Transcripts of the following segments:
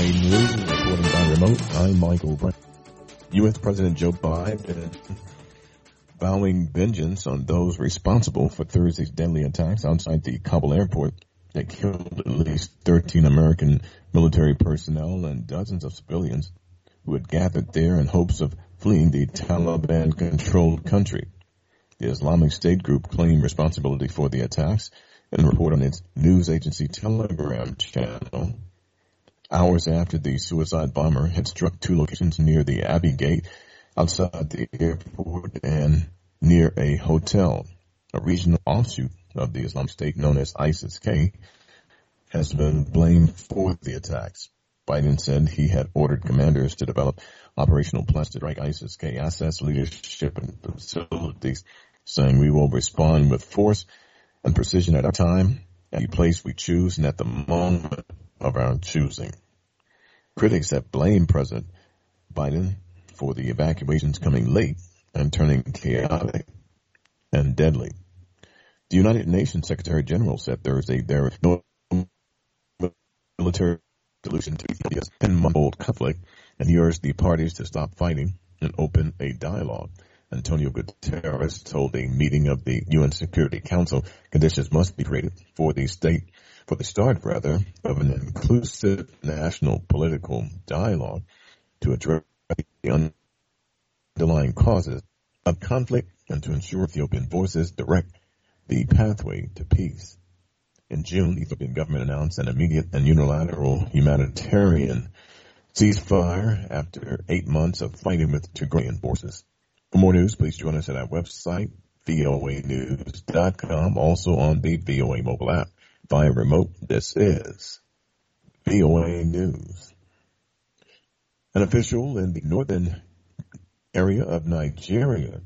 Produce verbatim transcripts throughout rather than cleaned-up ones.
A News, reporting by remote. I'm Michael Brown. U S. President Joe Biden vowing vengeance on those responsible for Thursday's deadly attacks outside the Kabul airport that killed at least thirteen American military personnel and dozens of civilians who had gathered there in hopes of fleeing the Taliban-controlled country. The Islamic State group claimed responsibility for the attacks in a report on its news agency Telegram channel. Hours after the suicide bomber had struck two locations near the Abbey Gate, outside the airport, and near a hotel. A regional offshoot of the Islamic State known as ISIS-K has been blamed for the attacks. Biden said he had ordered commanders to develop operational plans to strike ISIS-K assets, leadership, and facilities, saying we will respond with force and precision at a time, at the place we choose, and at the moment of our choosing. Critics have blamed President Biden for the evacuations coming late and turning chaotic and deadly. The United Nations Secretary General said Thursday there is no military solution to Ethiopia's ten-month-old conflict, and he urged the parties to stop fighting and open a dialogue. Antonio Guterres told a meeting of the U N Security Council conditions must be created for the state, for the start rather, of an inclusive national political dialogue to address the underlying causes of conflict and to ensure Ethiopian voices direct the pathway to peace. In June, the Ethiopian government announced an immediate and unilateral humanitarian ceasefire after eight months of fighting with Tigrayan forces. For more news, please join us at our website, V O A news dot com, also on the V O A mobile app. Via remote, this is V O A News. An official in the northern area of Nigeria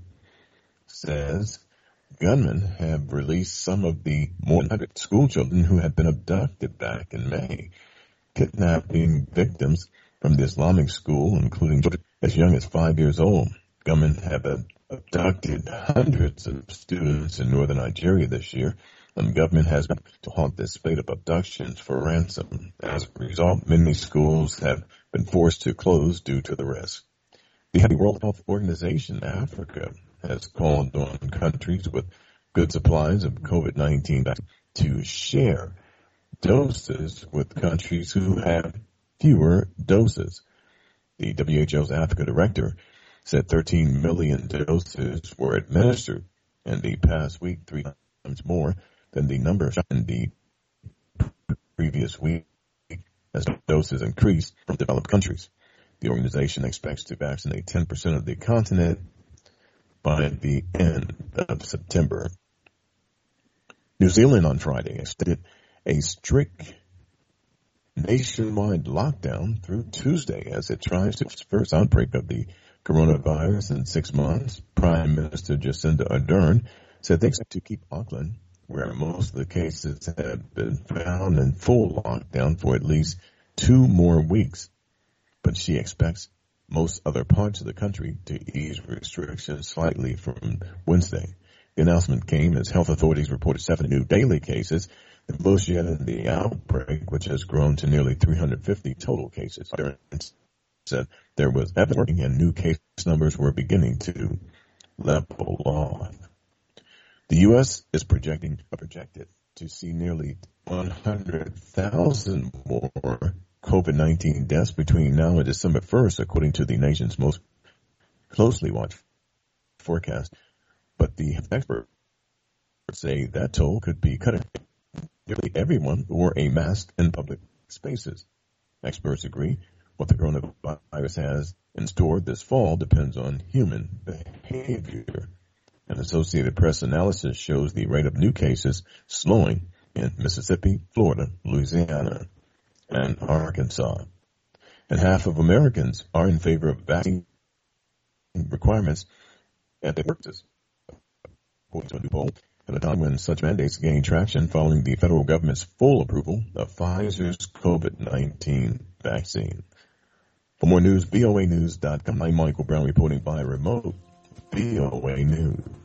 says gunmen have released some of the more than one hundred school children who had been abducted back in May, kidnapping victims from the Islamic school, including children as young as five years old. Gunmen have abducted hundreds of students in northern Nigeria this year, and the government has been to halt this spate of abductions for ransom. As a result, many schools have been forced to close due to the risk. The World Health Organization Africa has called on countries with good supplies of COVID nineteen to share doses with countries who have fewer doses. The W H O's Africa director said thirteen million doses were administered in the past week, three times more than the number in the previous week as doses increased from developed countries. The organization expects to vaccinate ten percent of the continent by the end of September. New Zealand on Friday extended a strict nationwide lockdown through Tuesday as it tries to its first outbreak of the coronavirus in six months. Prime Minister Jacinda Ardern said they expect to keep Auckland, where most of the cases have been found, in full lockdown for at least two more weeks. But she expects most other parts of the country to ease restrictions slightly from Wednesday. The announcement came as health authorities reported seven new daily cases, the most yet in the outbreak, which has grown to nearly three hundred fifty total cases. Ardern said there was evidence and new case numbers were beginning to level off. The U S is projecting projected to see nearly one hundred thousand more COVID nineteen deaths between now and December first, according to the nation's most closely watched forecast. But the experts say that toll could be cut in nearly everyone who wore a mask in public spaces. Experts agree what the coronavirus has in store this fall depends on human behavior. An Associated Press analysis shows the rate of new cases slowing in Mississippi, Florida, Louisiana, and Arkansas. And half of Americans are in favor of vaccine requirements at the workplaces, according to a new poll, at a time when such mandates gain traction following the federal government's full approval of Pfizer's COVID nineteen vaccine. For more news, V O A news dot com. I'm Michael Brown reporting by remote. V O A News.